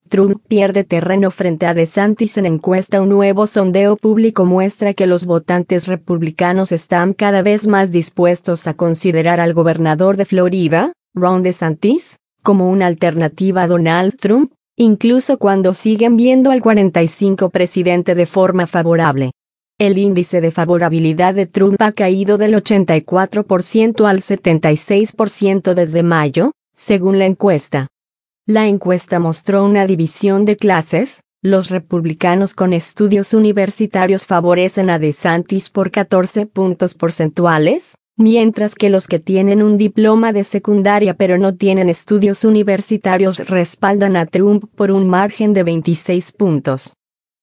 Trump pierde terreno frente a DeSantis en encuesta. Un nuevo sondeo público muestra que los votantes republicanos están cada vez más dispuestos a considerar al gobernador de Florida, Ron DeSantis, como una alternativa a Donald Trump, incluso cuando siguen viendo al 45% presidente de forma favorable. El índice de favorabilidad de Trump ha caído del 84% al 76% desde mayo, según la encuesta. La encuesta mostró una división de clases. Los republicanos con estudios universitarios favorecen a DeSantis por 14 puntos porcentuales, mientras que los que tienen un diploma de secundaria pero no tienen estudios universitarios respaldan a Trump por un margen de 26 puntos.